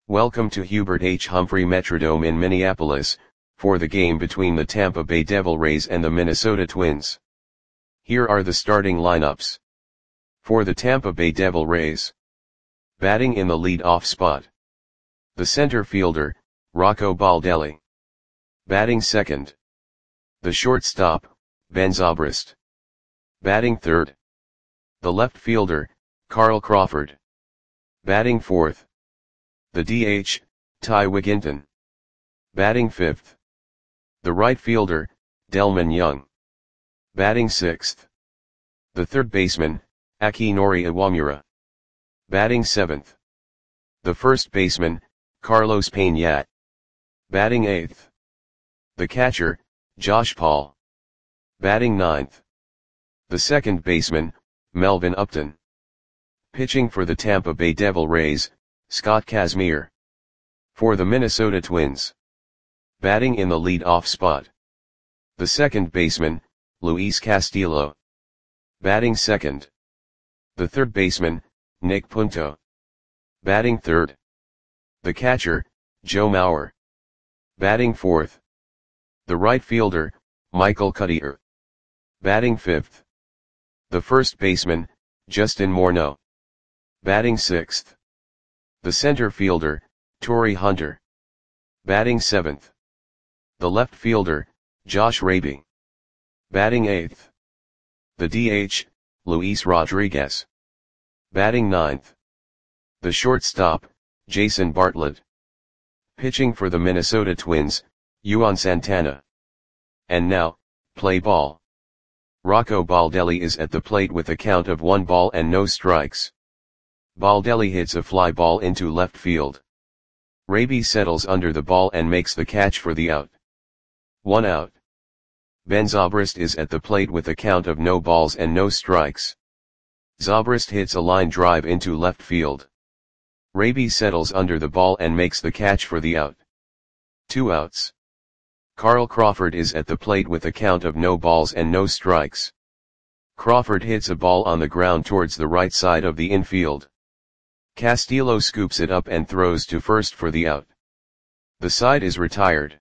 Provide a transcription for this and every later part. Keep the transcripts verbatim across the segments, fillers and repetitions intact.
Welcome to Hubert H. Humphrey Metrodome in Minneapolis, for the game between the Tampa Bay Devil Rays and the Minnesota Twins. Here are the starting lineups. For the Tampa Bay Devil Rays. Batting in the lead-off spot. The center fielder, Rocco Baldelli. Batting second. The shortstop, Ben Zobrist. Batting third. The left fielder, Carl Crawford. Batting fourth. The D H, Ty Wigginton. Batting fifth. The right fielder, Delmon Young. Batting sixth. The third baseman, Akinori Iwamura. Batting seventh. The first baseman, Carlos Pena. Batting eighth. The catcher, Josh Paul. Batting ninth. The second baseman, Melvin Upton. Pitching for the Tampa Bay Devil Rays, Scott Kazmir. For the Minnesota Twins. Batting in the lead-off spot. The second baseman, Luis Castillo. Batting second. The third baseman, Nick Punto. Batting third. The catcher, Joe Mauer. Batting fourth. The right fielder, Michael Cuddyer. Batting fifth. The first baseman, Justin Morneau. Batting sixth. The center fielder, Torii Hunter. Batting seventh. The left fielder, Josh Raby. Batting eighth. The D H, Luis Rodriguez. Batting ninth. The shortstop, Jason Bartlett. Pitching for the Minnesota Twins, Juan Santana. And now, play ball. Rocco Baldelli is at the plate with a count of one ball and no strikes. Baldelli hits a fly ball into left field. Raby settles under the ball and makes the catch for the out. One out. Ben Zobrist is at the plate with a count of no balls and no strikes. Zobrist hits a line drive into left field. Raby settles under the ball and makes the catch for the out. Two outs. Carl Crawford is at the plate with a count of no balls and no strikes. Crawford hits a ball on the ground towards the right side of the infield. Castillo scoops it up and throws to first for the out. The side is retired.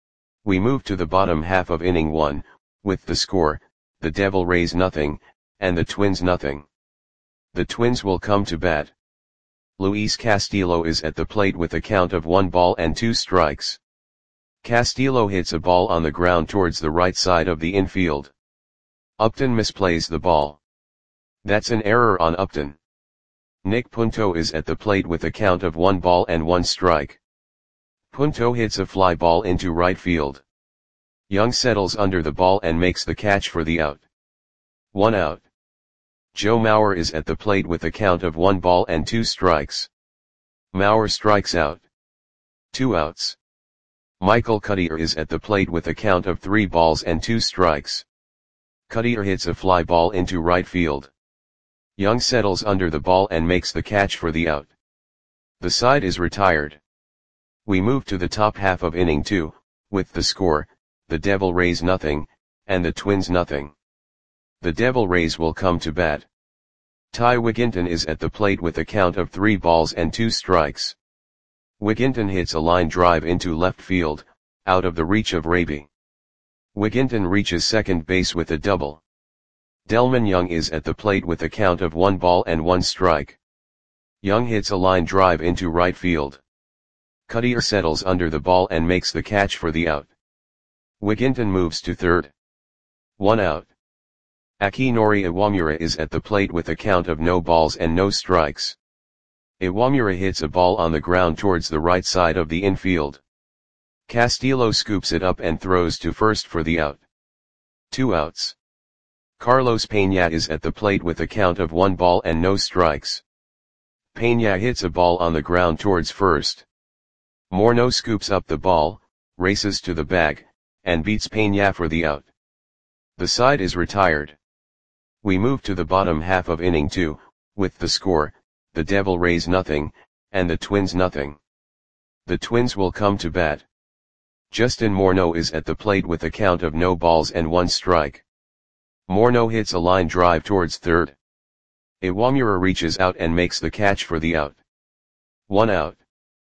We move to the bottom half of inning one, with the score, the Devil Rays nothing, and the Twins nothing. The Twins will come to bat. Luis Castillo is at the plate with a count of one ball and two strikes. Castillo hits a ball on the ground towards the right side of the infield. Upton misplays the ball. That's an error on Upton. Nick Punto is at the plate with a count of one ball and one strike. Punto hits a fly ball into right field. Young settles under the ball and makes the catch for the out. One out. Joe Mauer is at the plate with a count of one ball and two strikes. Mauer strikes out. Two outs. Michael Cuddyer is at the plate with a count of three balls and two strikes. Cuddyer hits a fly ball into right field. Young settles under the ball and makes the catch for the out. The side is retired. We move to the top half of inning two, with the score, the Devil Rays nothing, and the Twins nothing. The Devil Rays will come to bat. Ty Wigginton is at the plate with a count of three balls and two strikes. Wigginton hits a line drive into left field, out of the reach of Raby. Wigginton reaches second base with a double. Delmon Young is at the plate with a count of one ball and one strike. Young hits a line drive into right field. Cuddyer settles under the ball and makes the catch for the out. Wigginton moves to third. One out. Akinori Iwamura is at the plate with a count of no balls and no strikes. Iwamura hits a ball on the ground towards the right side of the infield. Castillo scoops it up and throws to first for the out. Two outs. Carlos Pena is at the plate with a count of one ball and no strikes. Pena hits a ball on the ground towards first. Morneau scoops up the ball, races to the bag, and beats Pena for the out. The side is retired. We move to the bottom half of inning two, with the score, the Devil Rays nothing, and the Twins nothing. The Twins will come to bat. Justin Morneau is at the plate with a count of no balls and one strike. Morneau hits a line drive towards third. Iwamura reaches out and makes the catch for the out. One out.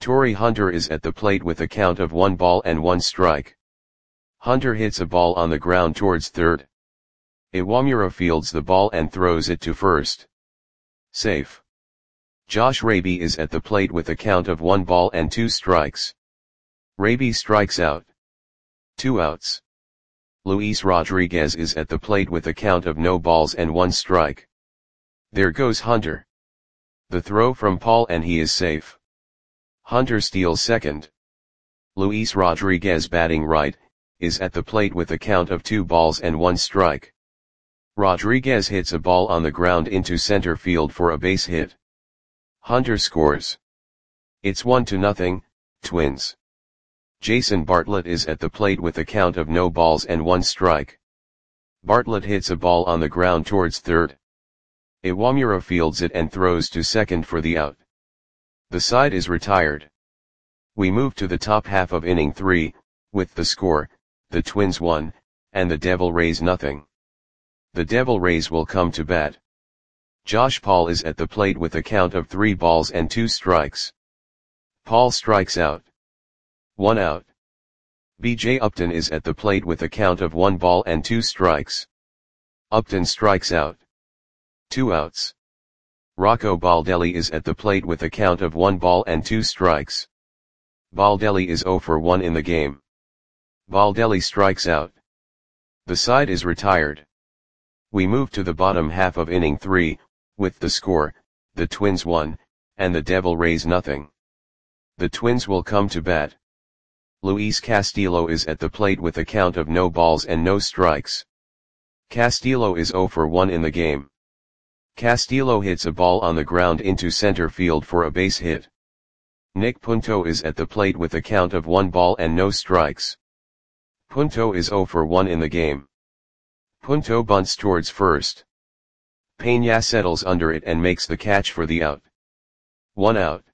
Torii Hunter is at the plate with a count of one ball and one strike. Hunter hits a ball on the ground towards third. Iwamura fields the ball and throws it to first. Safe. Josh Raby is at the plate with a count of one ball and two strikes. Raby strikes out. Two outs. Luis Rodriguez is at the plate with a count of no balls and one strike. There goes Hunter. The throw from Paul and he is safe. Hunter steals second. Luis Rodriguez, batting right, is at the plate with a count of two balls and one strike. Rodriguez hits a ball on the ground into center field for a base hit. Hunter scores. It's one to nothing, Twins. Jason Bartlett is at the plate with a count of no balls and one strike. Bartlett hits a ball on the ground towards third. Iwamura fields it and throws to second for the out. The side is retired. We move to the top half of inning three, with the score, the Twins one, and the Devil Rays nothing. The Devil Rays will come to bat. Josh Paul is at the plate with a count of three balls and two strikes. Paul strikes out. One out. B J Upton is at the plate with a count of one ball and two strikes. Upton strikes out. Two outs. Rocco Baldelli is at the plate with a count of one ball and two strikes. Baldelli is zero for one in the game. Baldelli strikes out. The side is retired. We move to the bottom half of inning three, with the score, the Twins one, and the Devil Rays nothing. The Twins will come to bat. Luis Castillo is at the plate with a count of no balls and no strikes. Castillo is zero for one in the game. Castillo hits a ball on the ground into center field for a base hit. Nick Punto is at the plate with a count of one ball and no strikes. Punto is zero for one in the game. Punto bunts towards first. Peña settles under it and makes the catch for the out. One out.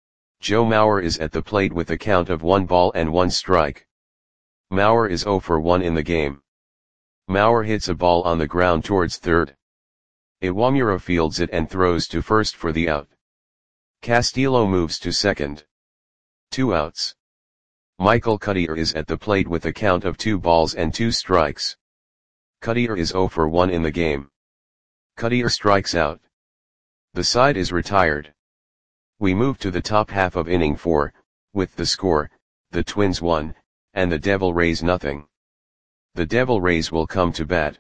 Joe Mauer is at the plate with a count of one ball and one strike. Mauer is zero for one in the game. Mauer hits a ball on the ground towards third. Iwamura fields it and throws to first for the out. Castillo moves to second. Two outs. Michael Cuddyer is at the plate with a count of two balls and two strikes. Cuddyer is zero for one in the game. Cuddyer strikes out. The side is retired. We move to the top half of inning four, with the score, the Twins one, and the Devil Rays nothing. The Devil Rays will come to bat.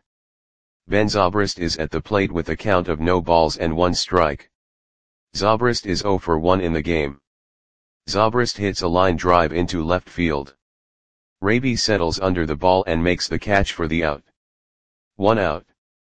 Ben Zobrist is at the plate with a count of no balls and one strike. Zobrist is zero for one in the game. Zobrist hits a line drive into left field. Raby settles under the ball and makes the catch for the out. One out.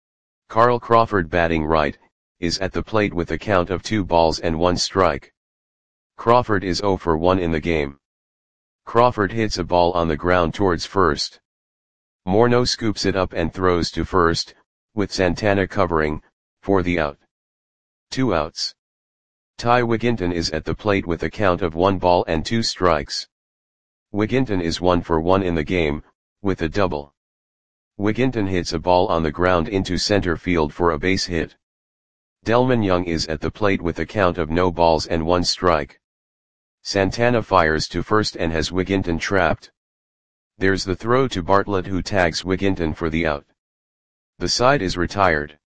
Carl Crawford, batting right, is at the plate with a count of two balls and one strike. Crawford is zero for one in the game. Crawford hits a ball on the ground towards first. Morneau scoops it up and throws to first, with Santana covering, for the out. Two outs. Ty Wigginton is at the plate with a count of one ball and two strikes. Wigginton is one for one in the game, with a double. Wigginton hits a ball on the ground into center field for a base hit. Delman Young is at the plate with a count of no balls and one strike. Santana fires to first and has Wigginton trapped. There's the throw to Bartlett, who tags Wigginton for the out. The side is retired.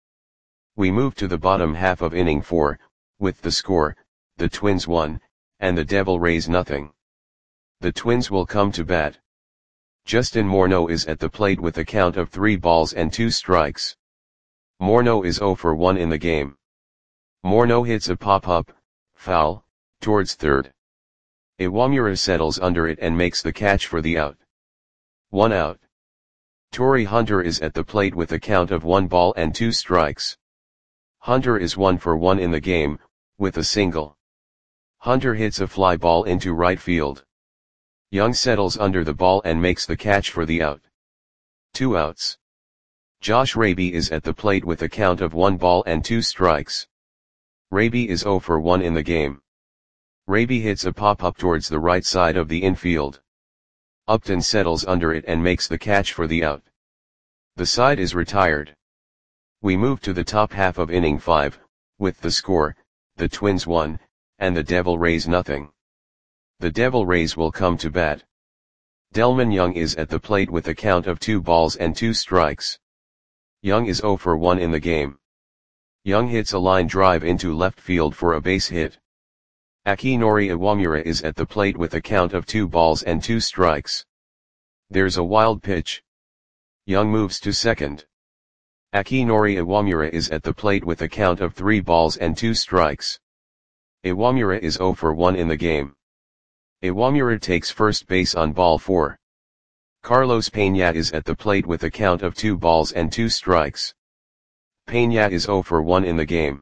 We move to the bottom half of inning four, with the score, the Twins one, and the Devil Rays nothing. The Twins will come to bat. Justin Morneau is at the plate with a count of three balls and two strikes. Morneau is zero for one in the game. Morneau hits a pop-up, foul, towards third. Iwamura settles under it and makes the catch for the out. One out. Torii Hunter is at the plate with a count of one ball and two strikes. Hunter is one for one in the game, with a single. Hunter hits a fly ball into right field. Young settles under the ball and makes the catch for the out. Two outs. Josh Raby is at the plate with a count of one ball and two strikes. Raby is zero for one in the game. Raby hits a pop-up towards the right side of the infield. Upton settles under it and makes the catch for the out. The side is retired. We move to the top half of inning five, with the score, the Twins one, and the Devil Rays nothing. The Devil Rays will come to bat. Delmon Young is at the plate with a count of two balls and two strikes. Young is zero for one in the game. Young hits a line drive into left field for a base hit. Akinori Iwamura is at the plate with a count of two balls and two strikes. There's a wild pitch. Young moves to second. Akinori Iwamura is at the plate with a count of three balls and two strikes. Iwamura is zero for one in the game. Iwamura takes first base on ball four. Carlos Peña is at the plate with a count of two balls and two strikes. Peña is zero for one in the game.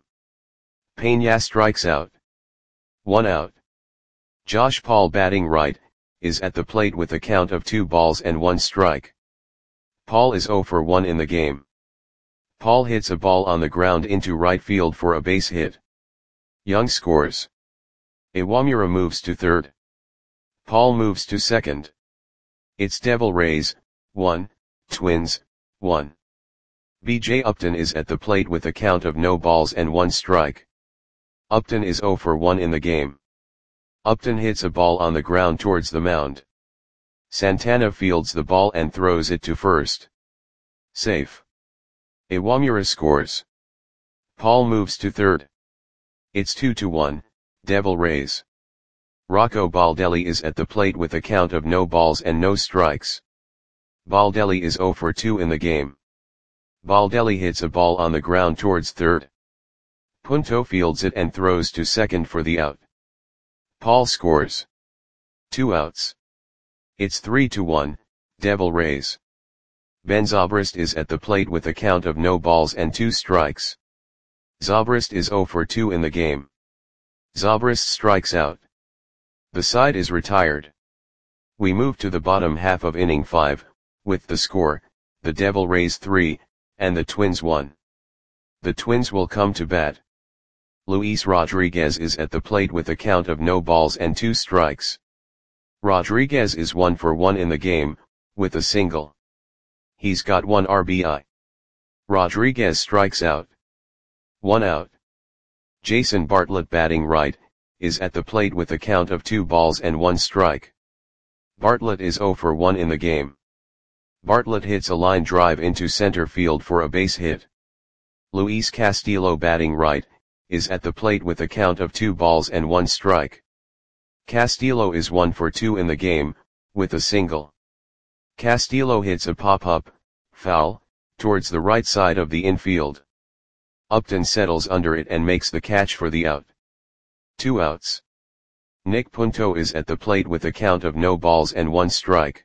Peña strikes out. One out. Josh Paul, batting right, is at the plate with a count of two balls and one strike. Paul is zero for one in the game. Paul hits a ball on the ground into right field for a base hit. Young scores. Iwamura moves to third. Paul moves to second. It's Devil Rays, one, Twins, one. B J Upton is at the plate with a count of no balls and one strike. Upton is zero for one in the game. Upton hits a ball on the ground towards the mound. Santana fields the ball and throws it to first. Safe. Iwamura scores. Paul moves to third. It's two to one, Devil Rays. Rocco Baldelli is at the plate with a count of no balls and no strikes. Baldelli is zero for two in the game. Baldelli hits a ball on the ground towards third. Punto fields it and throws to second for the out. Paul scores. Two outs. It's three to one, Devil Rays. Ben Zobrist is at the plate with a count of no balls and two strikes. Zobrist is zero for two in the game. Zobrist strikes out. The side is retired. We move to the bottom half of inning five, with the score, the Devil Rays three, and the Twins one. The Twins will come to bat. Luis Rodriguez is at the plate with a count of no balls and two strikes. Rodriguez is one for one in the game, with a single. He's got one R B I. Rodriguez strikes out. One out. Jason Bartlett, batting right, is at the plate with a count of two balls and one strike. Bartlett is zero for one in the game. Bartlett hits a line drive into center field for a base hit. Luis Castillo, batting right, is at the plate with a count of two balls and one strike. Castillo is one for two in the game, with a single. Castillo hits a pop-up, foul, towards the right side of the infield. Upton settles under it and makes the catch for the out. Two outs. Nick Punto is at the plate with a count of no balls and one strike.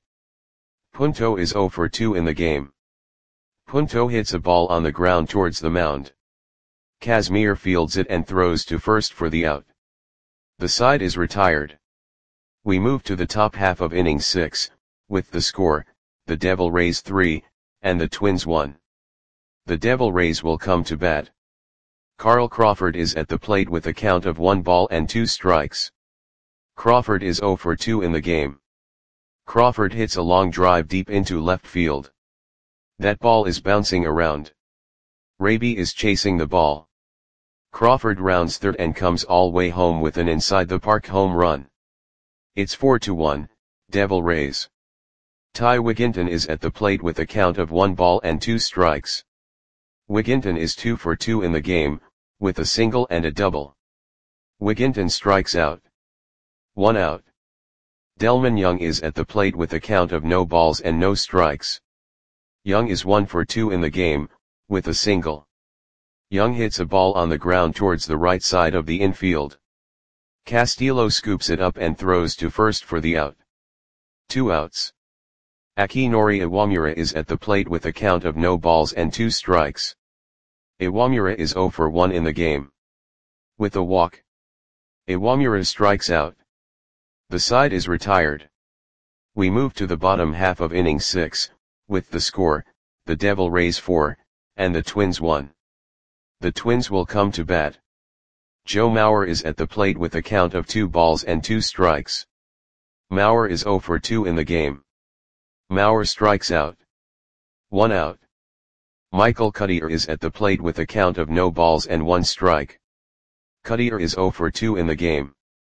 Punto is zero for two in the game. Punto hits a ball on the ground towards the mound. Kazmir fields it and throws to first for the out. The side is retired. We move to the top half of inning six, with the score, the Devil Rays three, and the Twins one. The Devil Rays will come to bat. Carl Crawford is at the plate with a count of one ball and two strikes. Crawford is zero for two in the game. Crawford hits a long drive deep into left field. That ball is bouncing around. Raby is chasing the ball. Crawford rounds third and comes all way home with an inside the park home run. It's four to one, Devil Rays. Ty Wigginton is at the plate with a count of one ball and two strikes. Wigginton is two for two in the game, with a single and a double. Wigginton strikes out. One out. Delmon Young is at the plate with a count of no balls and no strikes. Young is one for two in the game, with a single. Young hits a ball on the ground towards the right side of the infield. Castillo scoops it up and throws to first for the out. Two outs. Akinori Iwamura is at the plate with a count of no balls and two strikes. Iwamura is zero for one in the game. With a walk. Iwamura strikes out. The side is retired. We move to the bottom half of inning six, with the score, the Devil Rays four, and the Twins one. The Twins will come to bat. Joe Mauer is at the plate with a count of two balls and two strikes. Mauer is zero for two in the game. Mauer strikes out. One out. Michael Cuddyer is at the plate with a count of no balls and one strike. Cuddyer is zero for two in the game.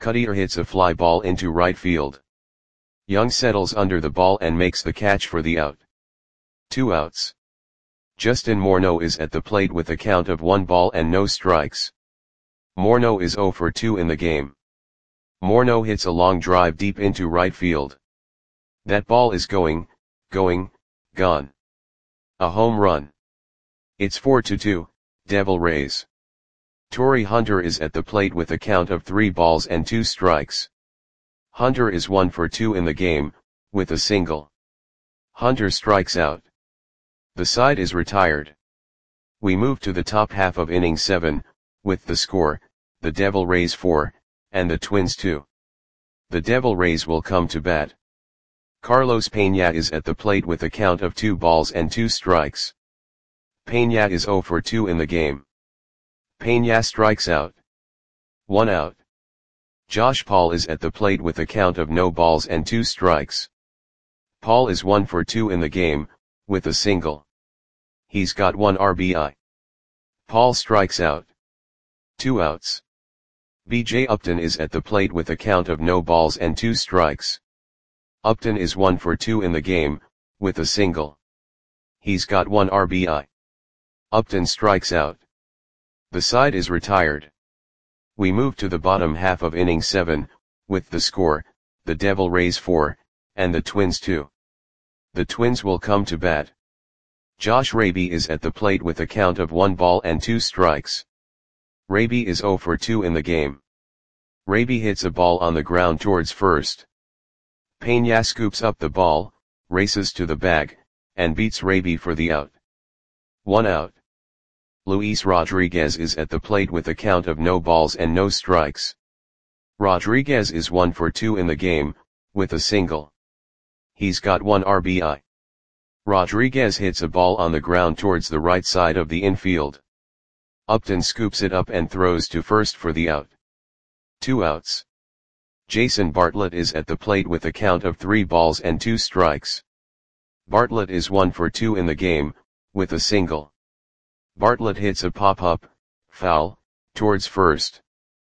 Cutter hits a fly ball into right field. Young settles under the ball and makes the catch for the out. Two outs. Justin Morneau is at the plate with a count of one ball and no strikes. Morneau is oh for two in the game. Morneau hits a long drive deep into right field. That ball is going, going, gone. A home run. It's four to two, Devil Rays. Torii Hunter is at the plate with a count of three balls and two strikes. Hunter is one for two in the game, with a single. Hunter strikes out. The side is retired. We move to the top half of inning seven, with the score, the Devil Rays four, and the Twins two. The Devil Rays will come to bat. Carlos Peña is at the plate with a count of two balls and two strikes. Peña is oh for two in the game. Peña strikes out. One out. Josh Paul is at the plate with a count of no balls and two strikes. Paul is one for two in the game, with a single. He's got one R B I. Paul strikes out. Two outs. B J Upton is at the plate with a count of no balls and two strikes. Upton is one for two in the game, with a single. He's got one R B I. Upton strikes out. The side is retired. We move to the bottom half of inning seven, with the score, the Devil Rays four, and the Twins two. The Twins will come to bat. Josh Raby is at the plate with a count of one ball and two strikes. Raby is oh for two in the game. Raby hits a ball on the ground towards first. Peña scoops up the ball, races to the bag, and beats Raby for the out. One out. Luis Rodriguez is at the plate with a count of no balls and no strikes. Rodriguez is one for two in the game, with a single. He's got one R B I. Rodriguez hits a ball on the ground towards the right side of the infield. Upton scoops it up and throws to first for the out. Two outs. Jason Bartlett is at the plate with a count of three balls and two strikes. Bartlett is one for two in the game, with a single. Bartlett hits a pop-up, foul, towards first.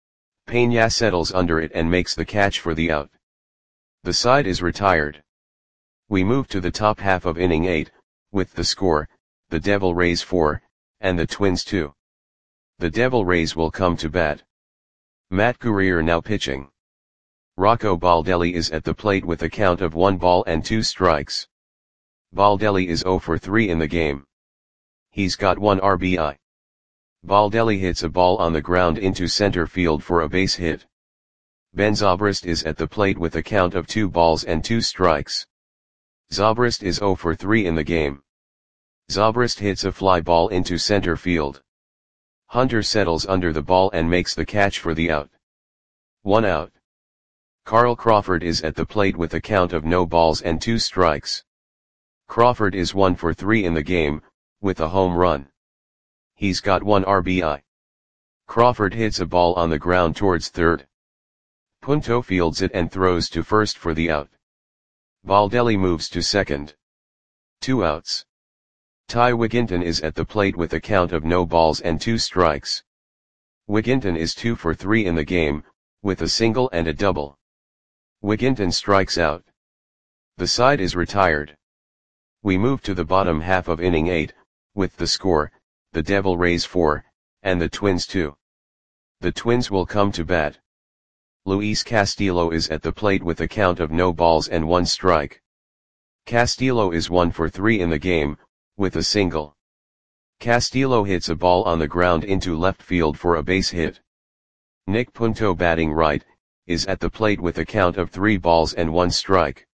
Peña settles under it and makes the catch for the out. The side is retired. We move to the top half of inning eight, with the score, the Devil Rays four, and the Twins two. The Devil Rays will come to bat. Matt Guerrier now pitching. Rocco Baldelli is at the plate with a count of one ball and two strikes. Baldelli is oh for three in the game. He's got one R B I. Baldelli hits a ball on the ground into center field for a base hit. Ben Zobrist is at the plate with a count of two balls and two strikes. Zobrist is oh for three in the game. Zobrist hits a fly ball into center field. Hunter settles under the ball and makes the catch for the out. One out. Carl Crawford is at the plate with a count of no balls and two strikes. Crawford is one for three in the game, with a home run. He's got one R B I. Crawford hits a ball on the ground towards third. Punto fields it and throws to first for the out. Baldelli moves to second. Two outs. Ty Wigginton is at the plate with a count of no balls and two strikes. Wigginton is two for three in the game, with a single and a double. Wigginton strikes out. The side is retired. We move to the bottom half of inning eight, with the score, the Devil Rays four, and the Twins two. The Twins will come to bat. Luis Castillo is at the plate with a count of no balls and one strike. Castillo is one for three in the game, with a single. Castillo hits a ball on the ground into left field for a base hit. Nick Punto, batting right, is at the plate with a count of three balls and one strike.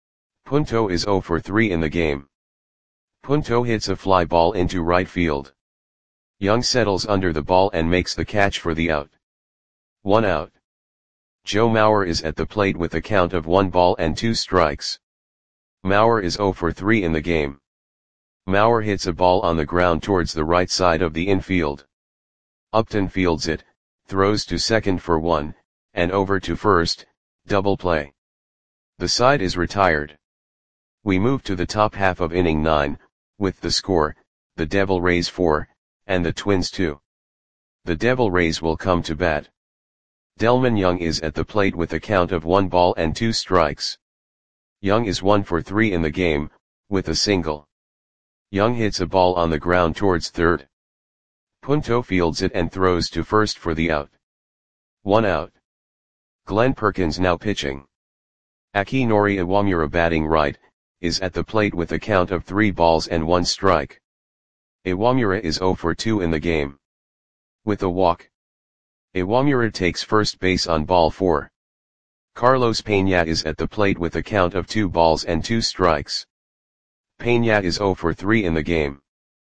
Punto is oh for three in the game. Punto hits a fly ball into right field. Young settles under the ball and makes the catch for the out. One out. Joe Mauer is at the plate with a count of one ball and two strikes. Mauer is oh for three in the game. Mauer hits a ball on the ground towards the right side of the infield. Upton fields it, throws to second for one, and over to first, double play. The side is retired. We move to the top half of inning nine, with the score, the Devil Rays four, and the Twins two. The Devil Rays will come to bat. Delmon Young is at the plate with a count of one ball and two strikes. Young is one for three in the game, with a single. Young hits a ball on the ground towards third. Punto fields it and throws to first for the out. One out. Glenn Perkins now pitching. Akinori Iwamura batting right, is at the plate with a count of three balls and one strike. Iwamura is zero for two in the game. With a walk. Iwamura takes first base on ball four. Carlos Peña is at the plate with a count of two balls and two strikes. Peña is zero for three in the game.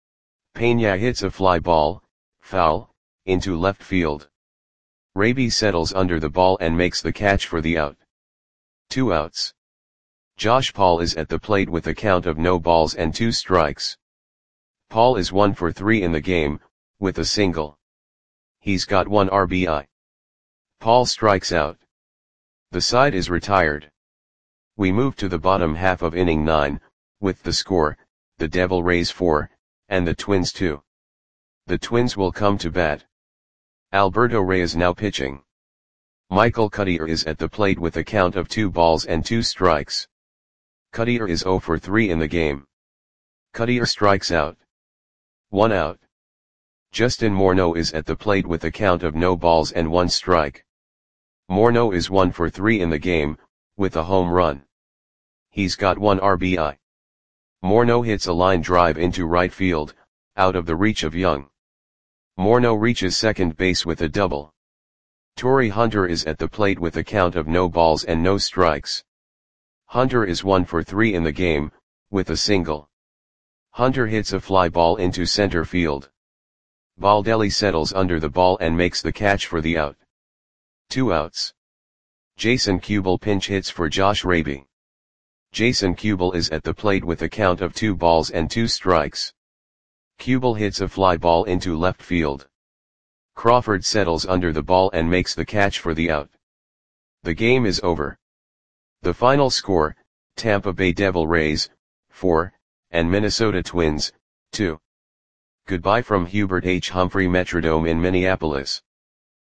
Peña hits a fly ball, foul, into left field. Raby settles under the ball and makes the catch for the out. Two outs. Josh Paul is at the plate with a count of no balls and two strikes. Paul is one for three in the game, with a single. He's got one R B I. Paul strikes out. The side is retired. We move to the bottom half of inning nine, with the score, the Devil Rays four, and the Twins two. The Twins will come to bat. Alberto Reyes now pitching. Michael Cuddyer is at the plate with a count of two balls and two strikes. Cuddyer is zero for three in the game. Cuddyer strikes out. One out. Justin Morneau is at the plate with a count of no balls and one strike. Morneau is one for three in the game, with a home run. He's got one R B I. Morneau hits a line drive into right field, out of the reach of Young. Morneau reaches second base with a double. Torrey Hunter is at the plate with a count of no balls and no strikes. Hunter is one for three in the game, with a single. Hunter hits a fly ball into center field. Baldelli settles under the ball and makes the catch for the out. Two outs. Jason Kubel pinch hits for Josh Raby. Jason Kubel is at the plate with a count of two balls and two strikes. Kubel hits a fly ball into left field. Crawford settles under the ball and makes the catch for the out. The game is over. The final score, Tampa Bay Devil Rays, four, and Minnesota Twins, two. Goodbye from Hubert H. Humphrey Metrodome in Minneapolis.